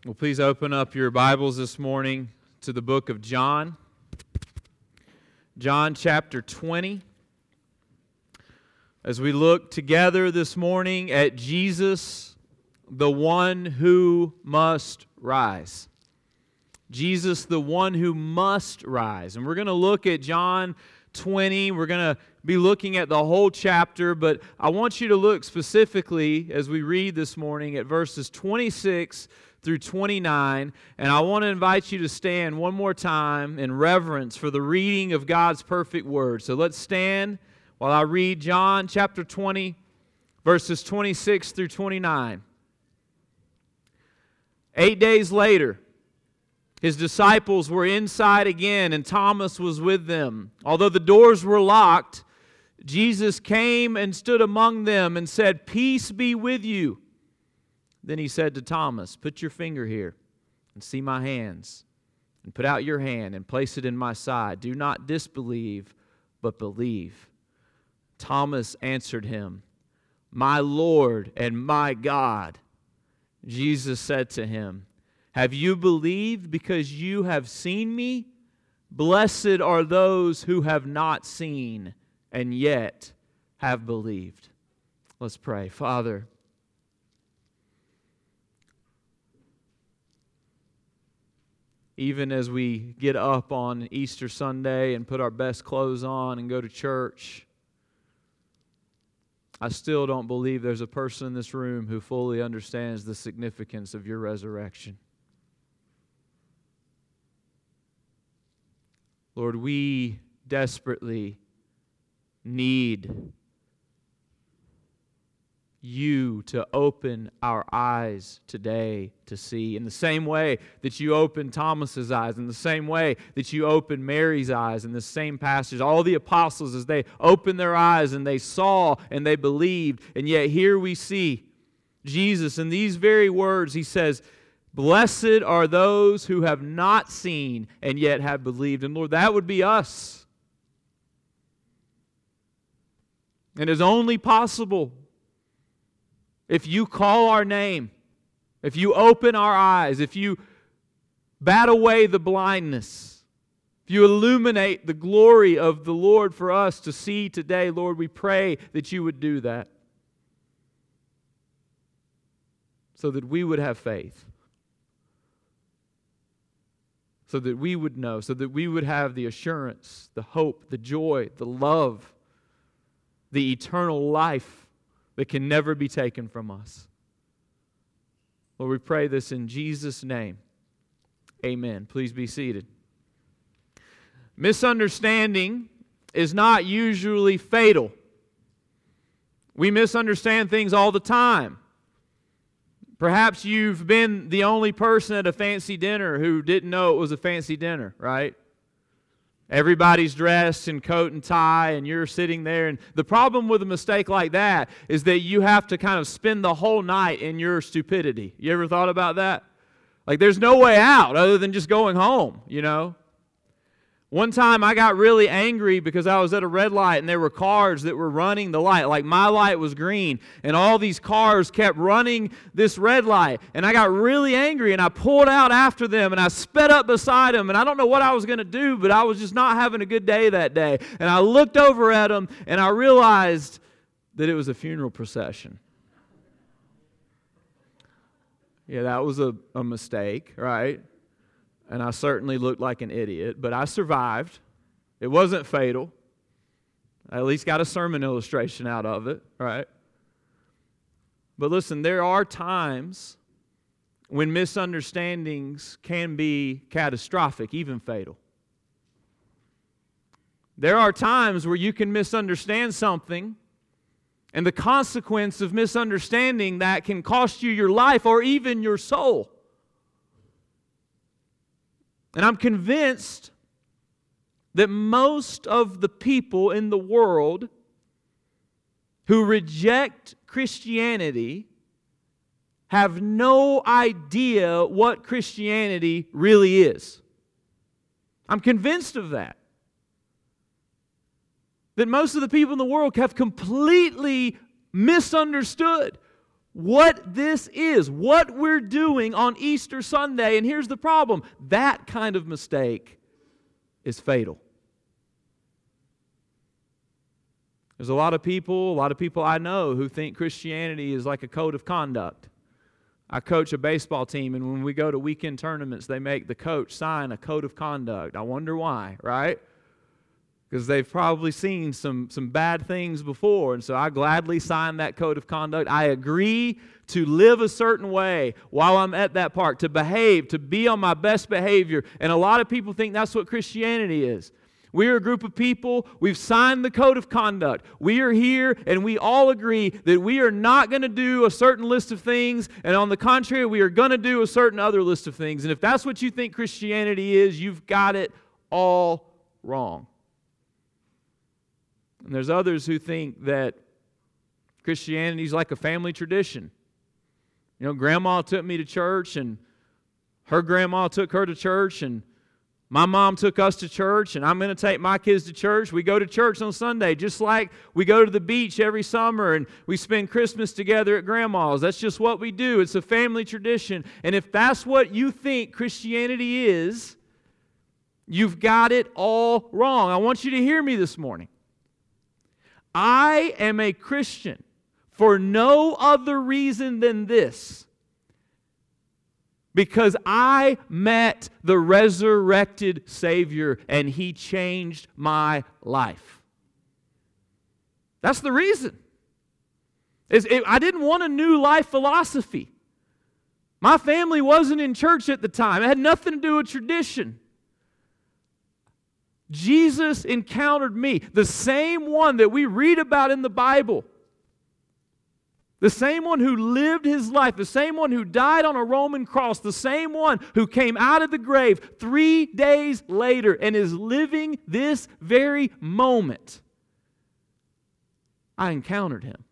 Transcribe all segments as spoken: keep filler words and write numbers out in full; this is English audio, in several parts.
Well, please open up your Bibles this morning to the book of John. John chapter twenty. As we look together this morning at Jesus, the one who must rise. Jesus, the one who must rise. And we're going to look at John twenty. We're going to be looking at the whole chapter, but I want you to look specifically as we read this morning at verses twenty-six through twenty-nine, and I want to invite you to stand one more time in reverence for the reading of God's perfect word. So let's stand while I read John chapter twenty, verses twenty-six through twenty-nine. Eight days later, His disciples were inside again, and Thomas was with them. Although the doors were locked, Jesus came and stood among them and said, "Peace be with you." Then He said to Thomas, "Put your finger here and see my hands, and put out your hand and place it in my side. Do not disbelieve, but believe." Thomas answered Him, "My Lord and my God." Jesus said to him, "Have you believed because you have seen me? Blessed are those who have not seen and yet have believed." Let's pray. Father, even as we get up on Easter Sunday and put our best clothes on and go to church, I still don't believe there's a person in this room who fully understands the significance of your resurrection. Lord, we desperately need You to open our eyes today to see. In the same way that You opened Thomas's eyes, in the same way that You opened Mary's eyes in this same passage, all the apostles, as they opened their eyes and they saw and they believed, and yet here we see Jesus in these very words. He says, "Blessed are those who have not seen and yet have believed." And Lord, that would be us. And it's only possible if You call our name, if You open our eyes, if You bat away the blindness, if You illuminate the glory of the Lord for us to see today. Lord, we pray that You would do that so that we would have faith, so that we would know, so that we would have the assurance, the hope, the joy, the love, the eternal life that can never be taken from us. Lord, we pray this in Jesus' name. Amen. Please be seated. Misunderstanding is not usually fatal. We misunderstand things all the time. Perhaps you've been the only person at a fancy dinner who didn't know it was a fancy dinner, right? Everybody's dressed in coat and tie, and you're sitting there. And the problem with a mistake like that is that you have to kind of spend the whole night in your stupidity. You ever thought about that? Like, there's no way out other than just going home, you know? One time I got really angry because I was at a red light and there were cars that were running the light. Like, my light was green and all these cars kept running this red light. And I got really angry and I pulled out after them and I sped up beside them. And I don't know what I was going to do, but I was just not having a good day that day. And I looked over at them and I realized that it was a funeral procession. Yeah, that was a, a mistake, right? And I certainly looked like an idiot, but I survived. It wasn't fatal. I at least got a sermon illustration out of it, right? But listen, there are times when misunderstandings can be catastrophic, even fatal. There are times where you can misunderstand something, and the consequence of misunderstanding that can cost you your life or even your soul. And I'm convinced that most of the people in the world who reject Christianity have no idea what Christianity really is. I'm convinced of that. That most of the people in the world have completely misunderstood what this is, what we're doing on Easter Sunday. And here's the problem. That kind of mistake is fatal. There's a lot of people, a lot of people I know who think Christianity is like a code of conduct. I coach a baseball team, and when we go to weekend tournaments, they make the coach sign a code of conduct. I wonder why, right? Because they've probably seen some, some bad things before, and so I gladly sign that code of conduct. I agree to live a certain way while I'm at that park, to behave, to be on my best behavior. And a lot of people think that's what Christianity is. We are a group of people, we've signed the code of conduct. We are here and we all agree that we are not going to do a certain list of things, and on the contrary, we are going to do a certain other list of things. And if that's what you think Christianity is, you've got it all wrong. And there's others who think that Christianity is like a family tradition. You know, Grandma took me to church, and her grandma took her to church, and my mom took us to church, and I'm going to take my kids to church. We go to church on Sunday, just like we go to the beach every summer, and we spend Christmas together at Grandma's. That's just what we do. It's a family tradition. And if that's what you think Christianity is, you've got it all wrong. I want you to hear me this morning. I am a Christian for no other reason than this. Because I met the resurrected Savior and He changed my life. That's the reason. Is it, I didn't want a new life philosophy. My family wasn't in church at the time. It had nothing to do with tradition. Jesus encountered me, the same one that we read about in the Bible. The same one who lived His life, the same one who died on a Roman cross, the same one who came out of the grave three days later and is living this very moment. I encountered Him.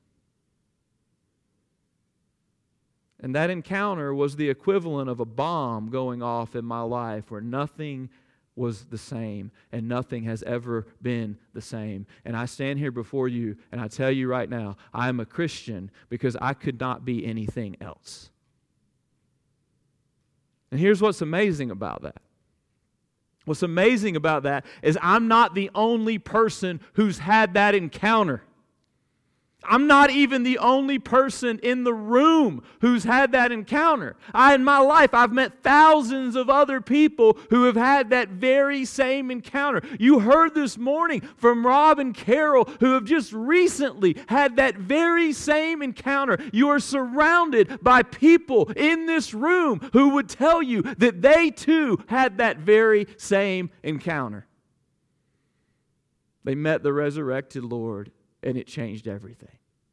And that encounter was the equivalent of a bomb going off in my life where nothing was the same, and nothing has ever been the same. And I stand here before you, and I tell you right now, I am a Christian because I could not be anything else. And here's what's amazing about that. What's amazing about that is I'm not the only person who's had that encounter. I'm not even the only person in the room who's had that encounter. I, in my life, I've met thousands of other people who have had that very same encounter. You heard this morning from Rob and Carol who have just recently had that very same encounter. You are surrounded by people in this room who would tell you that they too had that very same encounter. They met the resurrected Lord, and it changed everything.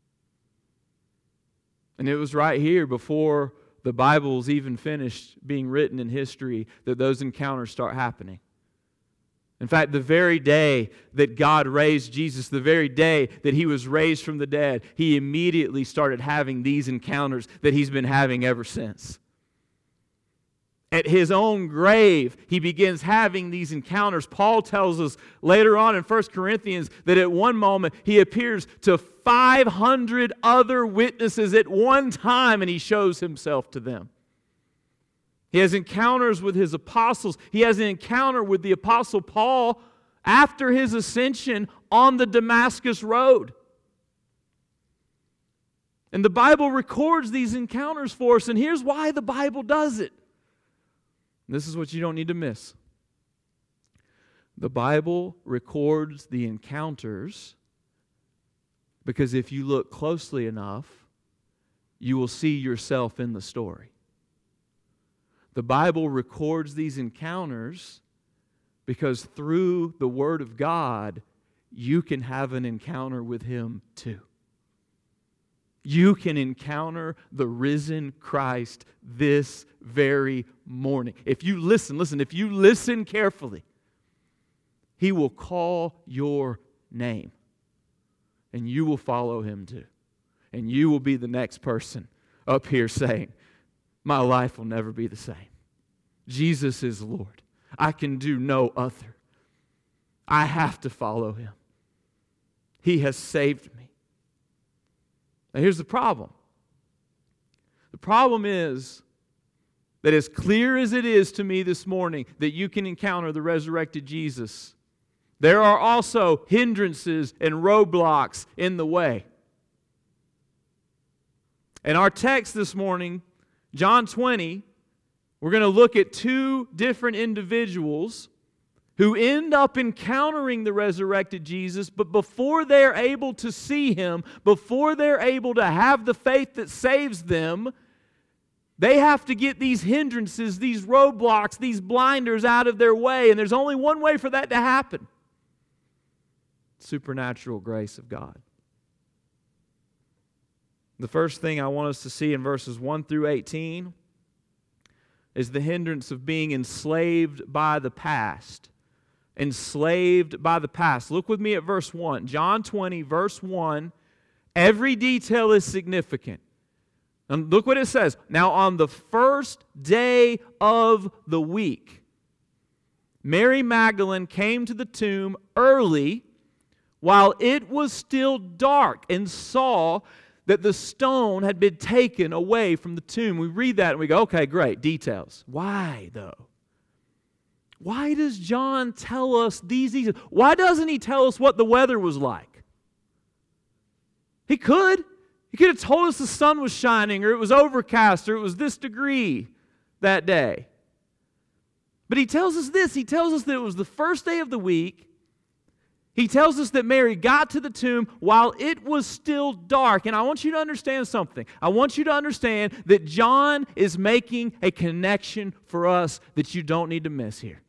And it was right here before the Bible's even finished being written in history that those encounters start happening. In fact, the very day that God raised Jesus, the very day that He was raised from the dead, He immediately started having these encounters that He's been having ever since. At His own grave, He begins having these encounters. Paul tells us later on in First Corinthians that at one moment He appears to five hundred other witnesses at one time and He shows Himself to them. He has encounters with His apostles. He has an encounter with the apostle Paul after his ascension on the Damascus road. And the Bible records these encounters for us, and here's why the Bible does it. This is what you don't need to miss. The Bible records the encounters because if you look closely enough, you will see yourself in the story. The Bible records these encounters because through the Word of God, you can have an encounter with Him too. You can encounter the risen Christ this very morning. If you listen, listen, if you listen carefully, He will call your name. And you will follow Him too. And you will be the next person up here saying, my life will never be the same. Jesus is Lord. I can do no other. I have to follow Him. He has saved me. Now here's the problem. The problem is that as clear as it is to me this morning that you can encounter the resurrected Jesus, there are also hindrances and roadblocks in the way. In our text this morning, John twenty, we're going to look at two different individuals who end up encountering the resurrected Jesus, but before they're able to see Him, before they're able to have the faith that saves them, they have to get these hindrances, these roadblocks, these blinders out of their way. And there's only one way for that to happen: supernatural grace of God. The first thing I want us to see in verses one through eighteen is the hindrance of being enslaved by the past. Enslaved by the past. Look with me at verse one. John twenty, verse one. Every detail is significant. And look what it says. Now on the first day of the week, Mary Magdalene came to the tomb early while it was still dark and saw that the stone had been taken away from the tomb. We read that and we go, okay, great, details. Why, though? Why does John tell us these details? Why doesn't he tell us what the weather was like? He could. He could have told us the sun was shining, or it was overcast, or it was this degree that day. But he tells us this. He tells us that it was the first day of the week. He tells us that Mary got to the tomb while it was still dark. And I want you to understand something. I want you to understand that John is making a connection for us that you don't need to miss here.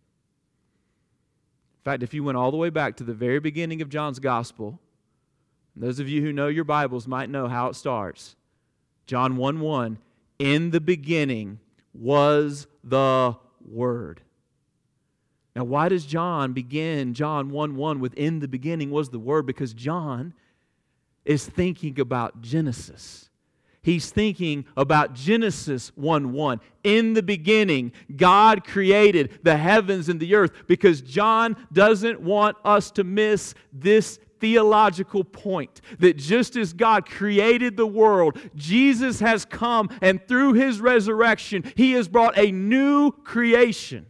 In fact, if you went all the way back to the very beginning of John's Gospel, those of you who know your Bibles might know how it starts. John one one, in the beginning was the Word. Now, why does John begin John one one with in the beginning was the Word? Because John is thinking about Genesis. He's thinking about Genesis one one. In the beginning, God created the heavens and the earth, because John doesn't want us to miss this theological point, that just as God created the world, Jesus has come, and through His resurrection, He has brought a new creation.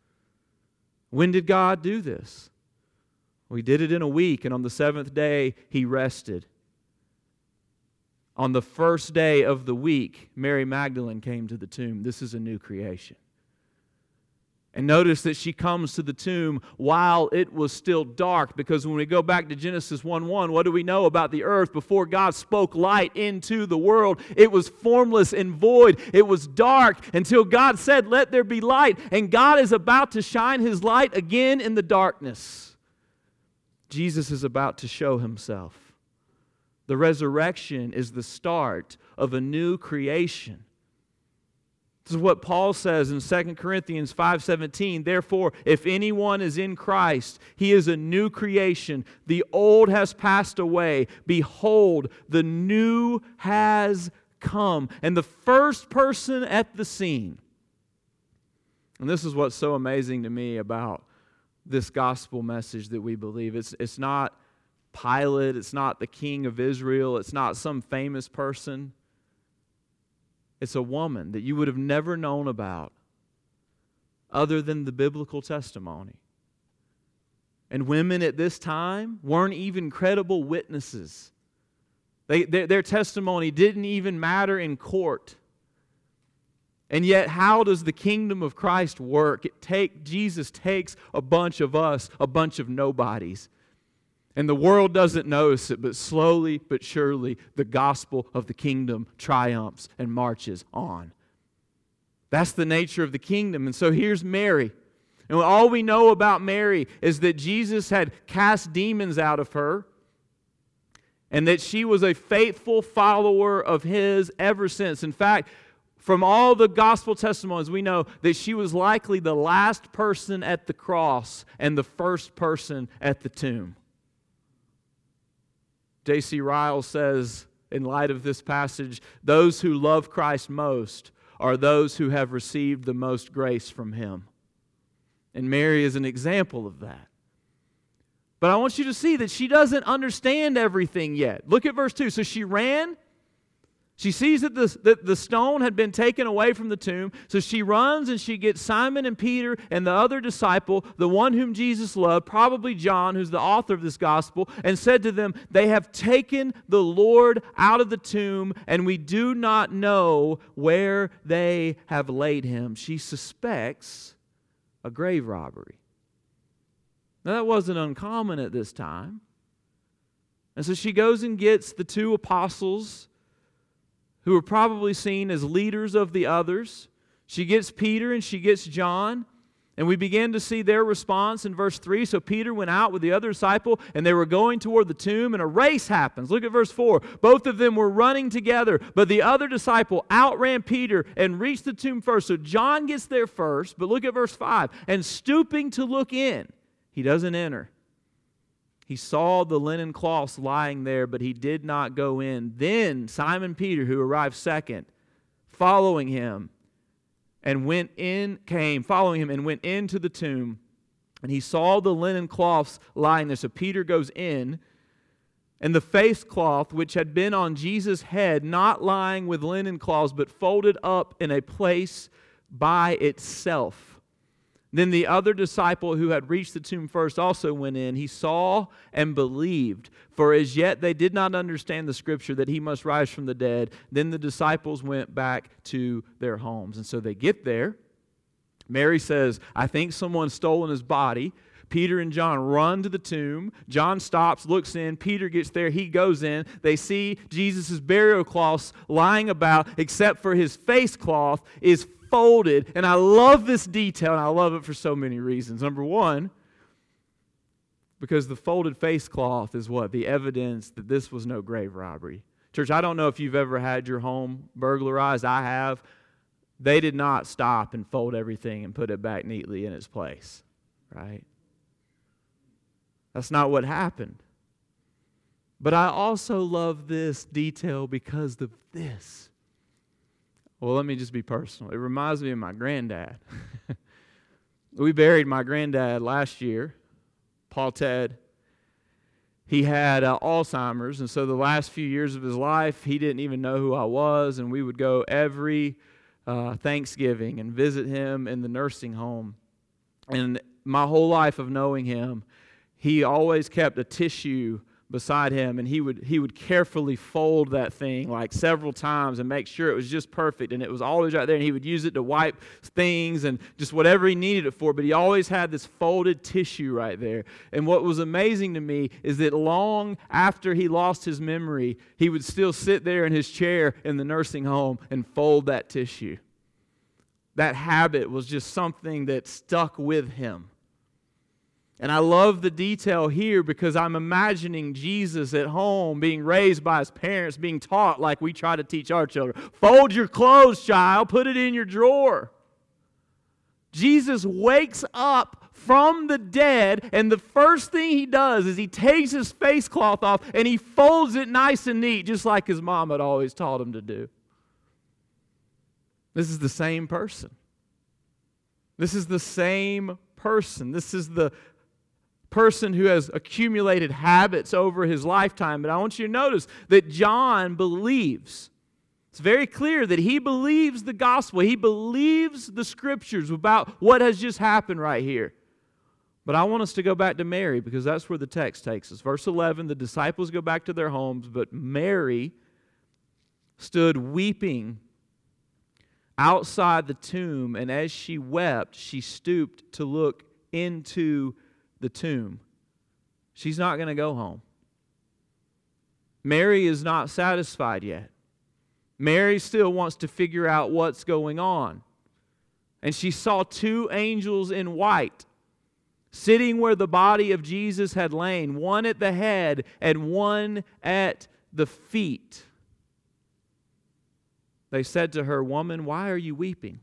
When did God do this? Well, He did it in a week, and on the seventh day, He rested. On the first day of the week, Mary Magdalene came to the tomb. This is a new creation. And notice that she comes to the tomb while it was still dark, because when we go back to Genesis one one, what do we know about the earth? Before God spoke light into the world, it was formless and void. It was dark until God said, "Let there be light." And God is about to shine His light again in the darkness. Jesus is about to show Himself. The resurrection is the start of a new creation. This is what Paul says in Second Corinthians five seventeen. Therefore, if anyone is in Christ, he is a new creation. The old has passed away. Behold, the new has come. And the first person at the scene, and this is what's so amazing to me about this gospel message that we believe. It's, it's not Pilate. It's not the king of Israel. It's not some famous person. It's a woman that you would have never known about other than the biblical testimony. And women at this time weren't even credible witnesses. They, their, their testimony didn't even matter in court. And yet, how does the kingdom of Christ work? It take, Jesus takes a bunch of us, a bunch of nobodies. And the world doesn't notice it, but slowly but surely the gospel of the kingdom triumphs and marches on. That's the nature of the kingdom. And so here's Mary. And all we know about Mary is that Jesus had cast demons out of her, and that she was a faithful follower of His ever since. In fact, from all the gospel testimonies, we know that she was likely the last person at the cross and the first person at the tomb. J C Ryle says, in light of this passage, those who love Christ most are those who have received the most grace from Him. And Mary is an example of that. But I want you to see that she doesn't understand everything yet. Look at verse two. So she ran She sees that the, that the stone had been taken away from the tomb, so she runs and she gets Simon and Peter and the other disciple, the one whom Jesus loved, probably John, who's the author of this gospel, and said to them, "They have taken the Lord out of the tomb, and we do not know where they have laid him." She suspects a grave robbery. Now, that wasn't uncommon at this time. And so she goes and gets the two apostles who are probably seen as leaders of the others. She gets Peter and she gets John, and we begin to see their response in verse three. So Peter went out with the other disciple, and they were going toward the tomb, and a race happens. Look at verse four. Both of them were running together, but the other disciple outran Peter and reached the tomb first. So John gets there first, but look at verse five. And stooping to look in, he doesn't enter. He saw the linen cloths lying there, but he did not go in. Then Simon Peter, who arrived second, following him, and went in, came, following him, and went into the tomb. And he saw the linen cloths lying there. So Peter goes in, and the face cloth, which had been on Jesus' head, not lying with linen cloths, but folded up in a place by itself. Then the other disciple who had reached the tomb first also went in. He saw and believed, for as yet they did not understand the scripture that he must rise from the dead. Then the disciples went back to their homes. And so they get there. Mary says, "I think someone's stolen his body." Peter and John run to the tomb. John stops, looks in. Peter gets there. He goes in. They see Jesus' burial cloths lying about, except for his face cloth is folded. And I love this detail, and I love it for so many reasons. Number one, because the folded face cloth is what? The evidence that this was no grave robbery. Church, I don't know if you've ever had your home burglarized. I have. They did not stop and fold everything and put it back neatly in its place, right? That's not what happened. But I also love this detail because of this. Well, let me just be personal. It reminds me of my granddad. We buried my granddad last year, Paul Ted. He had uh, Alzheimer's, and so the last few years of his life, he didn't even know who I was, and we would go every uh, Thanksgiving and visit him in the nursing home. And my whole life of knowing him, he always kept a tissue beside him, and he would he would carefully fold that thing like several times and make sure it was just perfect, and it was always right there, and he would use it to wipe things and just whatever he needed it for, but he always had this folded tissue right there. And what was amazing to me is that long after he lost his memory, he would still sit there in his chair in the nursing home and fold that tissue. That habit was just something that stuck with him. And I love the detail here because I'm imagining Jesus at home being raised by his parents, being taught like we try to teach our children. Fold your clothes, child. Put it in your drawer. Jesus wakes up from the dead, and the first thing he does is he takes his face cloth off and he folds it nice and neat, just like his mom had always taught him to do. This is the same person. This is the same person. This is the person who has accumulated habits over his lifetime. But I want you to notice that John believes. It's very clear that he believes the gospel. He believes the scriptures about what has just happened right here. But I want us to go back to Mary because that's where the text takes us. Verse eleven, the disciples go back to their homes, but Mary stood weeping outside the tomb, and as she wept, she stooped to look into the tomb. She's not going to go home. Mary is not satisfied yet. Mary still wants to figure out what's going on. And she saw two angels in white sitting where the body of Jesus had lain, one at the head and one at the feet. They said to her, "Woman, why are you weeping?"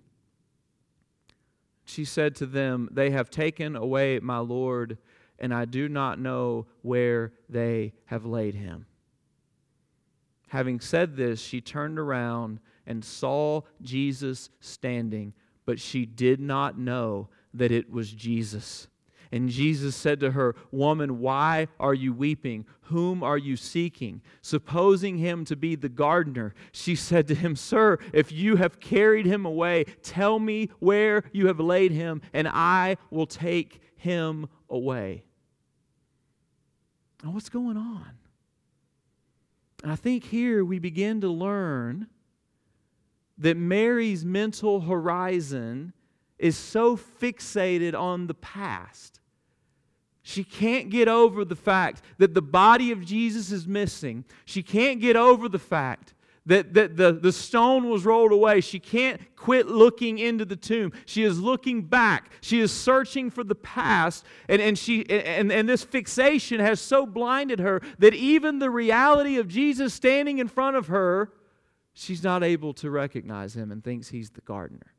She said to them, "They have taken away my Lord, and I do not know where they have laid him." Having said this, she turned around and saw Jesus standing, but she did not know that it was Jesus. And Jesus said to her, "Woman, why are you weeping? Whom are you seeking?" Supposing him to be the gardener, she said to him, "Sir, if you have carried him away, tell me where you have laid him, and I will take him away." Now, what's going on? And I think here we begin to learn that Mary's mental horizon is so fixated on the past. She can't get over the fact that the body of Jesus is missing. She can't get over the fact that, that the, the stone was rolled away. She can't quit looking into the tomb. She is looking back. She is searching for the past. And, and, she, and, and this fixation has so blinded her that even the reality of Jesus standing in front of her, she's not able to recognize him and thinks he's the gardener.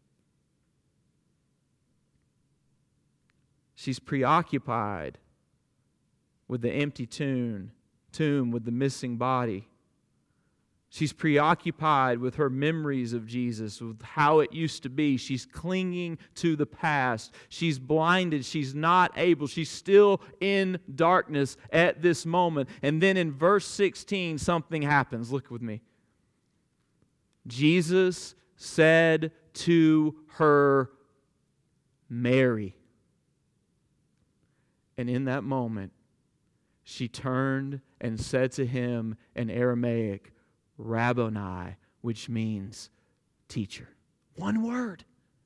She's preoccupied with the empty tomb, tomb with the missing body. She's preoccupied with her memories of Jesus, with how it used to be. She's clinging to the past. She's blinded. She's not able. She's still in darkness at this moment. And then in verse sixteen, something happens. Look with me. Jesus said to her, "Mary." And in that moment, she turned and said to him in Aramaic, "Rabboni," which means teacher. One word.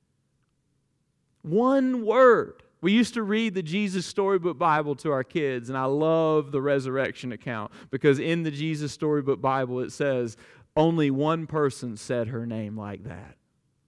One word. We used to read the Jesus Storybook Bible to our kids, and I love the resurrection account because in the Jesus Storybook Bible it says only one person said her name like that.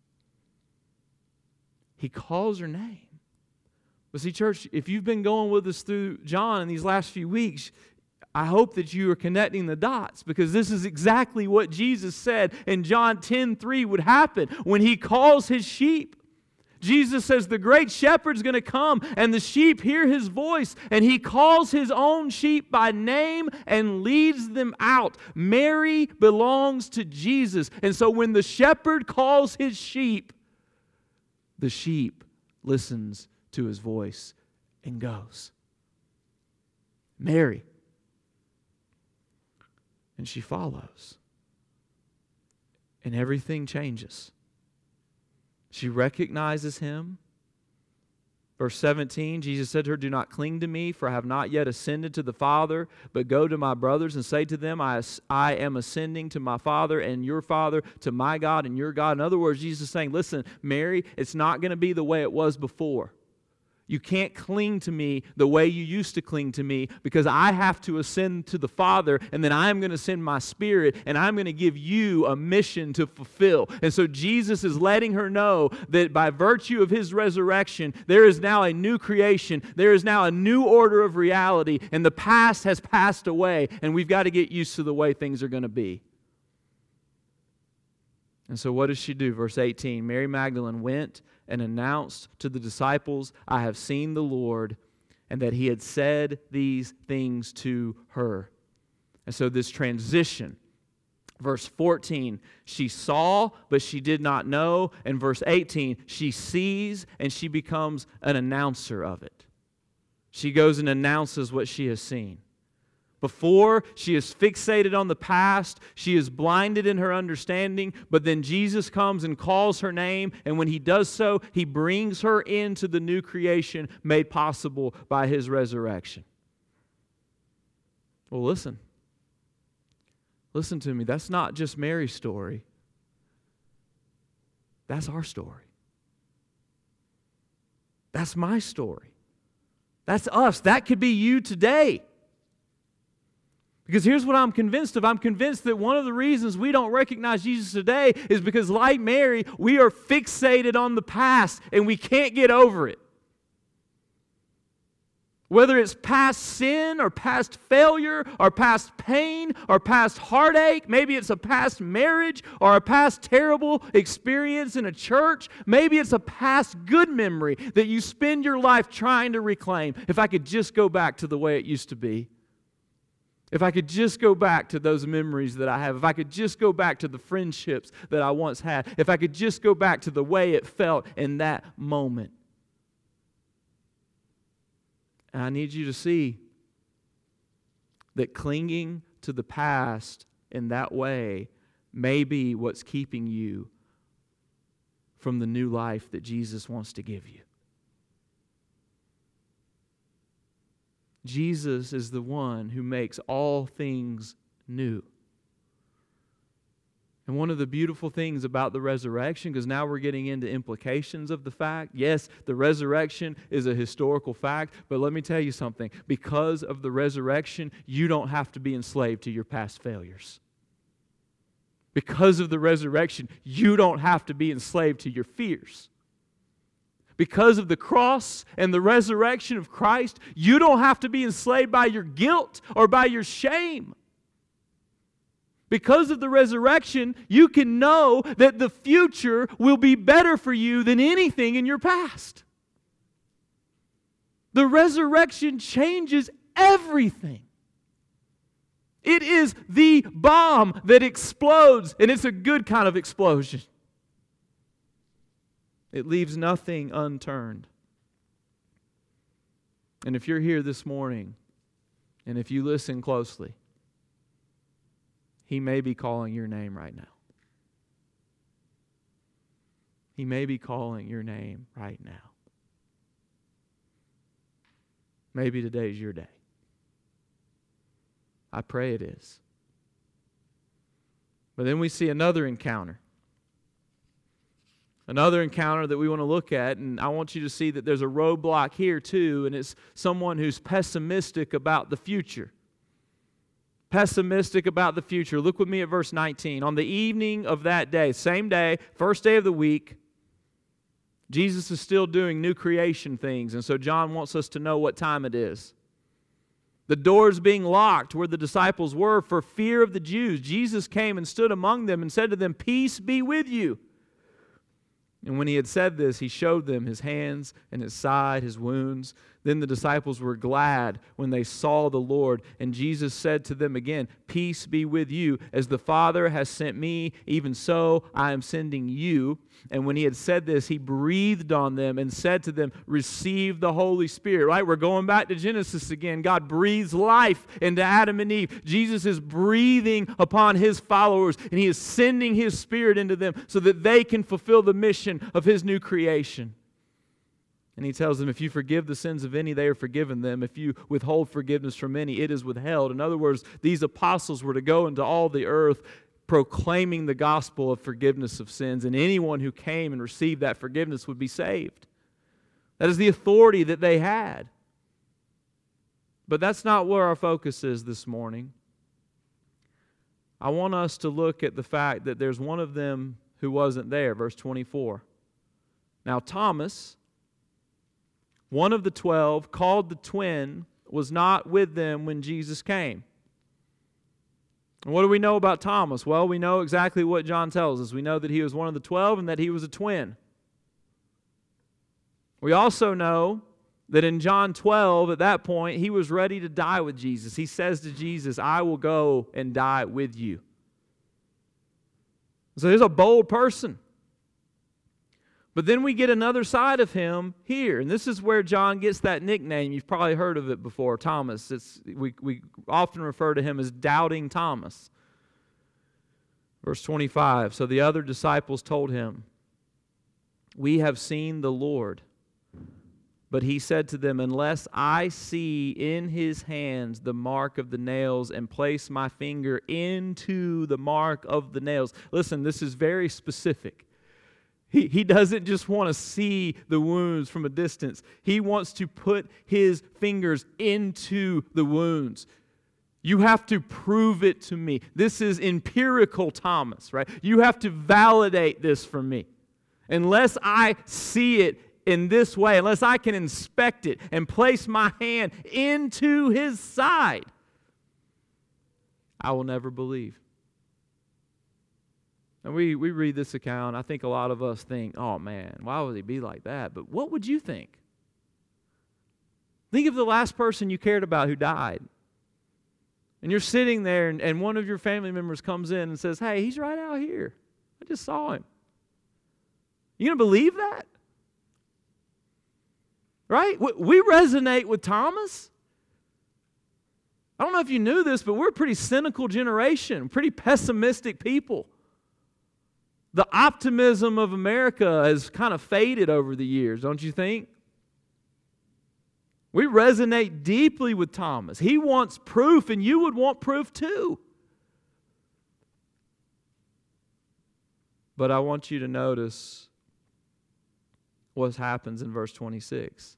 He calls her name. But see, church, if you've been going with us through John in these last few weeks, I hope that you are connecting the dots because this is exactly what Jesus said in John ten three would happen when He calls His sheep. Jesus says the great shepherd's going to come and the sheep hear His voice and He calls His own sheep by name and leads them out. Mary belongs to Jesus. And so when the shepherd calls His sheep, the sheep listens to His voice and goes. Mary. And she follows. And everything changes. She recognizes Him. Verse seventeen, Jesus said to her, "Do not cling to me, for I have not yet ascended to the Father, but go to my brothers and say to them, I, I am ascending to my Father and your Father, to my God and your God." In other words, Jesus is saying, listen, Mary, it's not going to be the way it was before. You can't cling to me the way you used to cling to me because I have to ascend to the Father and then I'm going to send my Spirit and I'm going to give you a mission to fulfill. And so Jesus is letting her know that by virtue of His resurrection, there is now a new creation. There is now a new order of reality and the past has passed away and we've got to get used to the way things are going to be. And so what does she do? Verse eighteen, Mary Magdalene went and announced to the disciples, "I have seen the Lord," and that He had said these things to her. And so this transition, verse fourteen, she saw, but she did not know. And verse eighteen, she sees, and she becomes an announcer of it. She goes and announces what she has seen. Before, she is fixated on the past. She is blinded in her understanding. But then Jesus comes and calls her name. And when He does so, He brings her into the new creation made possible by His resurrection. Well, listen. Listen to me. That's not just Mary's story. That's our story. That's my story. That's us. That could be you today. Because here's what I'm convinced of. I'm convinced that one of the reasons we don't recognize Jesus today is because, like Mary, we are fixated on the past and we can't get over it. Whether it's past sin or past failure or past pain or past heartache, maybe it's a past marriage or a past terrible experience in a church, maybe it's a past good memory that you spend your life trying to reclaim. If I could just go back to the way it used to be. If I could just go back to those memories that I have, if I could just go back to the friendships that I once had, if I could just go back to the way it felt in that moment. And I need you to see that clinging to the past in that way may be what's keeping you from the new life that Jesus wants to give you. Jesus is the one who makes all things new. And one of the beautiful things about the resurrection, because now we're getting into implications of the fact, yes, the resurrection is a historical fact, but let me tell you something. Because of the resurrection, you don't have to be enslaved to your past failures. Because of the resurrection, you don't have to be enslaved to your fears. Because of the cross and the resurrection of Christ, you don't have to be enslaved by your guilt or by your shame. Because of the resurrection, you can know that the future will be better for you than anything in your past. The resurrection changes everything. It is the bomb that explodes, and it's a good kind of explosion. It leaves nothing unturned. And if you're here this morning, and if you listen closely, He may be calling your name right now. He may be calling your name right now. Maybe today's your day. I pray it is. But then we see another encounter. Another encounter that we want to look at, and I want you to see that there's a roadblock here too, and it's someone who's pessimistic about the future. Pessimistic about the future. Look with me at verse nineteen. On the evening of that day, same day, first day of the week, Jesus is still doing new creation things, and so John wants us to know what time it is. The doors being locked where the disciples were for fear of the Jews. Jesus came and stood among them and said to them, "Peace be with you." And when he had said this, he showed them his hands and his side, his wounds. Then the disciples were glad when they saw the Lord. And Jesus said to them again, "Peace be with you. As the Father has sent me, even so I am sending you." And when he had said this, he breathed on them and said to them, "Receive the Holy Spirit." Right? We're going back to Genesis again. God breathes life into Adam and Eve. Jesus is breathing upon his followers, and he is sending his Spirit into them so that they can fulfill the mission of his new creation. And he tells them, if you forgive the sins of any, they are forgiven them. If you withhold forgiveness from any, it is withheld. In other words, these apostles were to go into all the earth proclaiming the gospel of forgiveness of sins, and anyone who came and received that forgiveness would be saved. That is the authority that they had. But that's not where our focus is this morning. I want us to look at the fact that there's one of them who wasn't there, verse twenty-four. Now Thomas, one of the twelve, called the twin, was not with them when Jesus came. And what do we know about Thomas? Well, we know exactly what John tells us. We know that he was one of the twelve and that he was a twin. We also know that in John twelve, at that point, he was ready to die with Jesus. He says to Jesus, "I will go and die with you." So he's a bold person. But then we get another side of him here. And this is where John gets that nickname. You've probably heard of it before, Thomas. It's, we, we often refer to him as Doubting Thomas. Verse twenty-five, so the other disciples told him, "We have seen the Lord." But he said to them, "Unless I see in his hands the mark of the nails and place my finger into the mark of the nails." Listen, this is very specific. He, he doesn't just want to see the wounds from a distance. He wants to put his fingers into the wounds. You have to prove it to me. This is empirical Thomas, right? You have to validate this for me. Unless I see it in this way, unless I can inspect it and place my hand into his side, I will never believe. And we, we read this account, I think a lot of us think, oh man, why would he be like that? But what would you think? Think of the last person you cared about who died. And you're sitting there and, and one of your family members comes in and says, "Hey, he's right out here. I just saw him." You going to believe that? Right? We resonate with Thomas. I don't know if you knew this, but we're a pretty cynical generation, pretty pessimistic people. The optimism of America has kind of faded over the years, don't you think? We resonate deeply with Thomas. He wants proof, and you would want proof too. But I want you to notice what happens in verse twenty-six.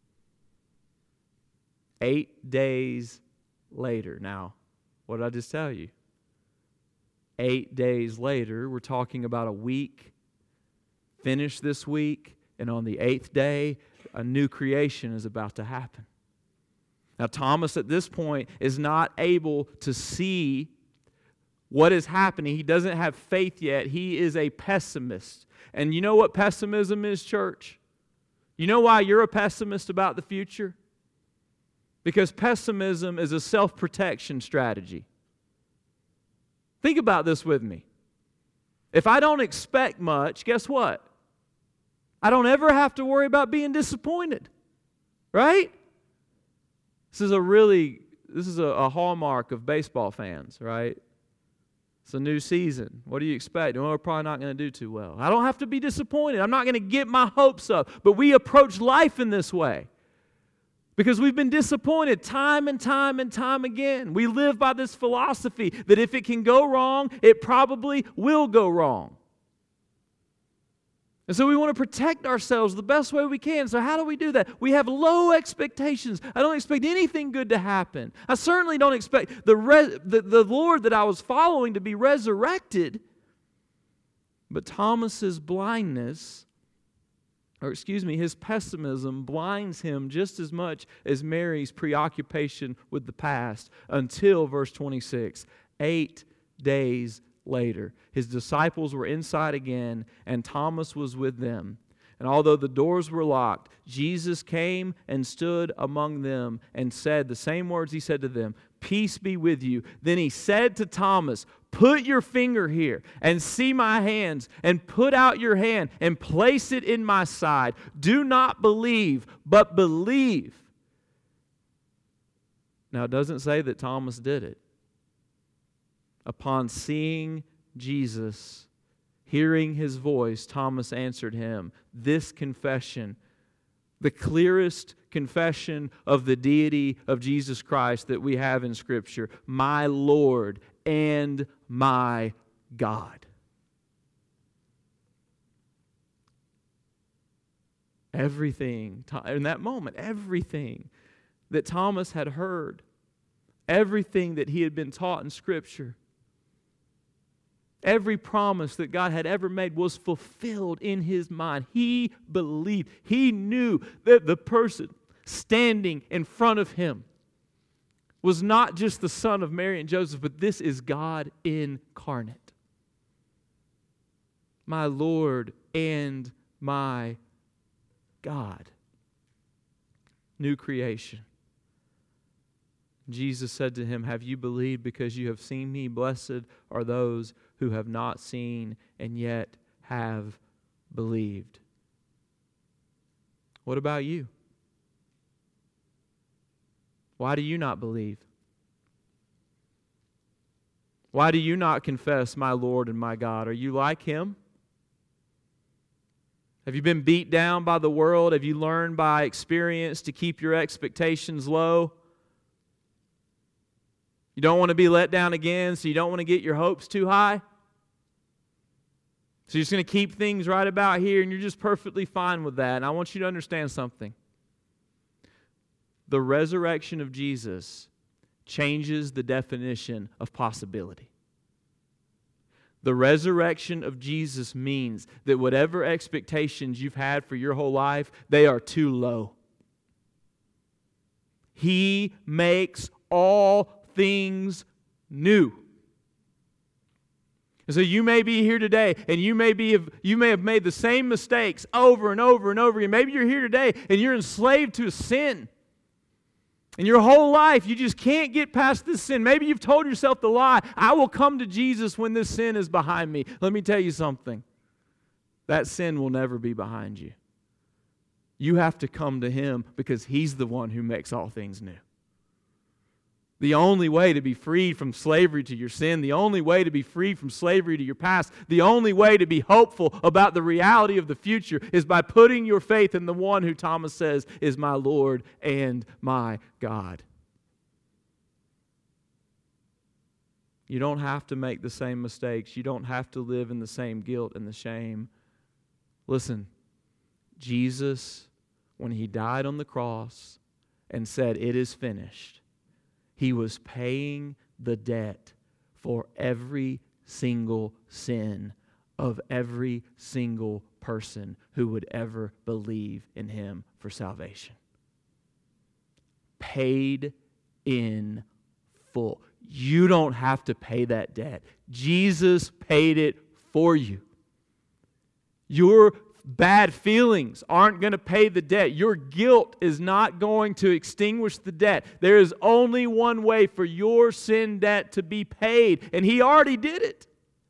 Eight days later. Now, what did I just tell you? Eight days later, we're talking about a week. Finish this week, and on the eighth day, a new creation is about to happen. Now, Thomas at this point is not able to see what is happening. He doesn't have faith yet. He is a pessimist. And you know what pessimism is, church? You know why you're a pessimist about the future? Because pessimism is a self-protection strategy. Think about this with me. If I don't expect much, guess what? I don't ever have to worry about being disappointed. Right? This is a really, this is a, a hallmark of baseball fans, right? It's a new season. What do you expect? Well, we're probably not going to do too well. I don't have to be disappointed. I'm not going to get my hopes up. But we approach life in this way because we've been disappointed time and time and time again. We live by this philosophy that if it can go wrong, it probably will go wrong. And so we want to protect ourselves the best way we can. So how do we do that? We have low expectations. I don't expect anything good to happen. I certainly don't expect the, res- the, the Lord that I was following to be resurrected. But Thomas's blindness, or excuse me, his pessimism blinds him just as much as Mary's preoccupation with the past until verse twenty-six, eight days later. His disciples were inside again, and Thomas was with them. And although the doors were locked, Jesus came and stood among them and said the same words he said to them, "Peace be with you." Then he said to Thomas, "Put your finger here and see my hands, and put out your hand and place it in my side. Do not believe, but believe." Now, it doesn't say that Thomas did it. Upon seeing Jesus, hearing his voice, Thomas answered him. This confession, the clearest confession of the deity of Jesus Christ that we have in Scripture, my Lord and my God. Everything, in that moment, everything that Thomas had heard, everything that he had been taught in Scripture, every promise that God had ever made was fulfilled in his mind. He believed. He knew that the person standing in front of him was not just the son of Mary and Joseph, but this is God incarnate. My Lord and my God. New creation. Jesus said to him, "Have you believed because you have seen me? Blessed are those who have not seen and yet have believed." What about you? Why do you not believe? Why do you not confess, my Lord and my God? Are you like him? Have you been beat down by the world? Have you learned by experience to keep your expectations low? You don't want to be let down again, so you don't want to get your hopes too high? So you're just going to keep things right about here, and you're just perfectly fine with that. And I want you to understand something. The resurrection of Jesus changes the definition of possibility. The resurrection of Jesus means that whatever expectations you've had for your whole life, they are too low. He makes all things new. And so you may be here today, and you may be you may have made the same mistakes over and over and over again. Maybe you're here today and you're enslaved to a sin. And your whole life you just can't get past this sin. Maybe you've told yourself the lie, I will come to Jesus when this sin is behind me. Let me tell you something. That sin will never be behind you. You have to come to Him because He's the one who makes all things new. The only way to be freed from slavery to your sin, the only way to be freed from slavery to your past, the only way to be hopeful about the reality of the future is by putting your faith in the one who Thomas says is my Lord and my God. You don't have to make the same mistakes. You don't have to live in the same guilt and the shame. Listen, Jesus, when He died on the cross and said, "It is finished," He was paying the debt for every single sin of every single person who would ever believe in Him for salvation. Paid in full. You don't have to pay that debt. Jesus paid it for you. Your bad feelings aren't going to pay the debt. Your guilt is not going to extinguish the debt. There is only one way for your sin debt to be paid, and He already did it.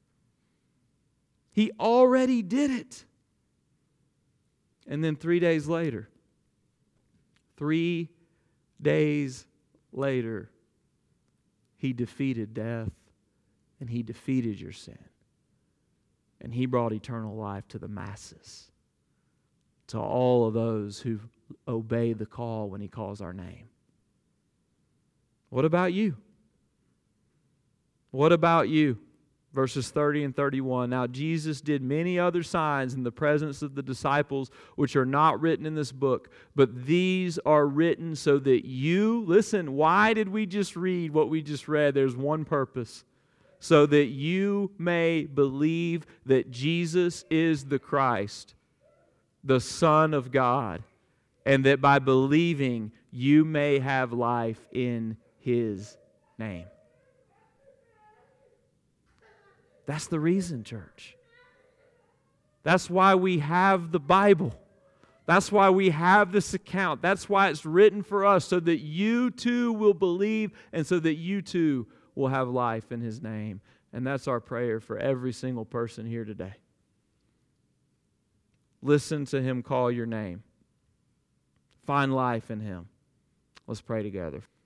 He already did it. And then three days later, three days later, He defeated death, and He defeated your sin. And He brought eternal life to the masses, to all of those who obey the call when He calls our name. What about you? What about you? Verses thirty and thirty-one. Now Jesus did many other signs in the presence of the disciples, which are not written in this book, but these are written so that you, listen, why did we just read what we just read? There's one purpose. So that you may believe that Jesus is the Christ, the Son of God, and that by believing you may have life in His name. That's the reason, church. That's why we have the Bible. That's why we have this account. That's why it's written for us, so that you too will believe and so that you too will have life in His name. And that's our prayer for every single person here today. Listen to Him call your name. Find life in Him. Let's pray together.